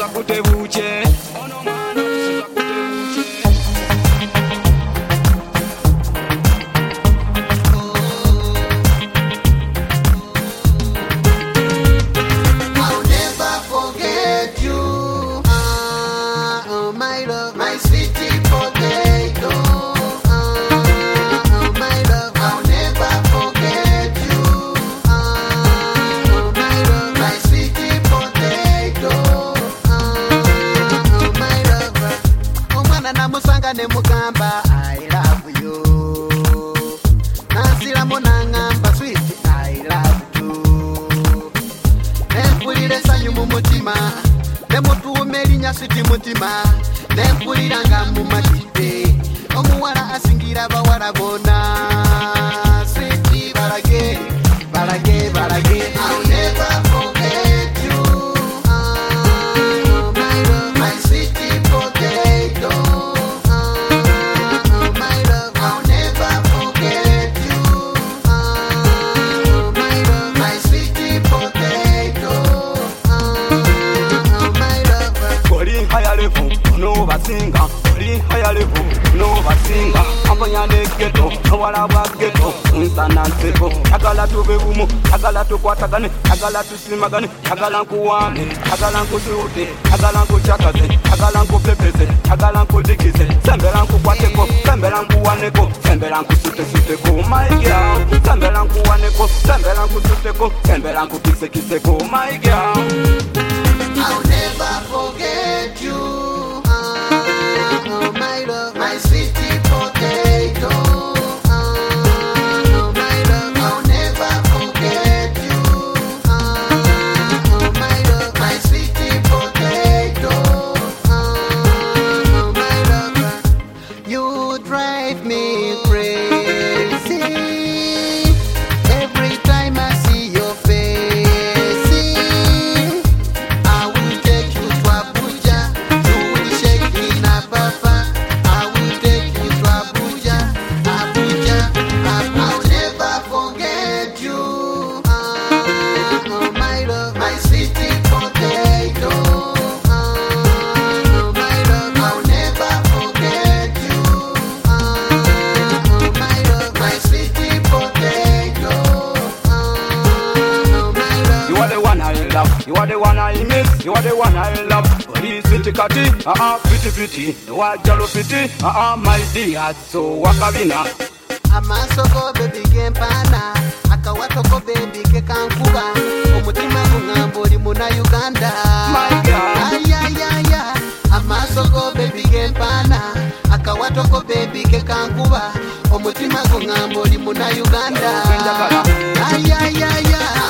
tuza kutebuche. Mugamba, I love you. Nasira monangamba sweet, I love you. Nempulira sanyu mu mutima, nemutuume erinnya sweet mutima. Nempulira nga mu matipe, omuwala asingira bawala bonna. Sweet balage, balage, balage. I'll never forget you. My love, my sweet potato. Singa, really higher level, no basinga. Ambanya de ghetto, no wala wa ghetto. Unsana seko, agala tu bebumo, agala tu kwatagane, agala tu simagane, agala kuwane, agala kusute, agala kuchakaze, agala kupepeze, agala kudikize. Sembera kukwateko, sembera kuwaneko, sembera kusute suteko, my girl. Sembera kuwaneko, sembera kusuteko, sembera kukisekiseko, my girl. I'll never forget you. My love, my sweet potato. My love, I'll never forget you. My love, my sweet potato. My love, you drive me crazy every time I see your face. I will take you to Abuja. You will shake me na papa. You are the one I miss, you are the one I love. Pretty pretty, pretty pretty. You are jolly pretty, my dear. So wakabina. Amasoko baby kempana, akawatoko baby ke kankuba. Omutima kungambo li muna Uganda. My girl. Ay. Amasoko baby kempana, akawatoko baby ke kankuba. Omutima kungambo li muna Uganda. Ay.